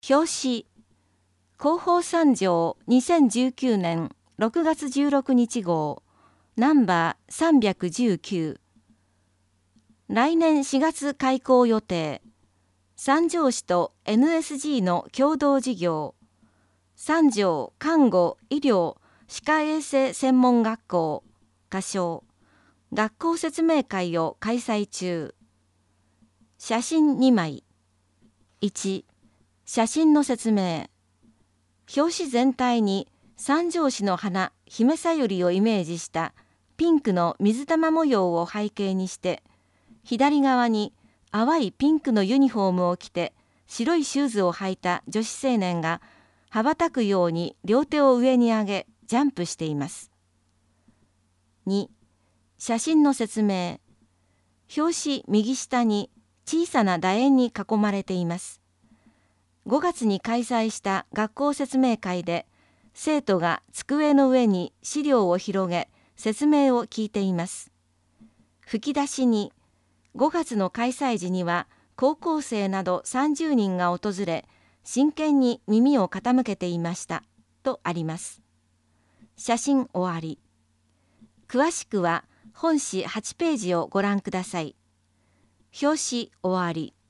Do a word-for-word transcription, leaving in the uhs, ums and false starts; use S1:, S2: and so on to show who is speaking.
S1: 表紙広報三条にせんじゅうきゅうねんろくがつじゅうろくにち号ナンバーさんびゃくじゅうきゅう。来年しがつ開校予定。三条市と エヌエスジー の共同事業。三条看護医療歯科衛生専門学校仮称学校説明会を開催中。写真にまい。いち、写真の説明。表紙全体に三条市の花姫さゆりをイメージしたピンクの水玉模様を背景にして、左側に淡いピンクのユニフォームを着て白いシューズを履いた女子青年が羽ばたくように両手を上に上げジャンプしています。に、写真の説明。表紙右下に小さな楕円に囲まれています。ごがつに開催した学校説明会で、生徒が机の上に資料を広げ、説明を聞いています。吹き出しに、ごがつの開催時には高校生などさんじゅうにんが訪れ、真剣に耳を傾けていました、とあります。写真終わり。詳しくは本誌はちページをご覧ください。表紙終わり。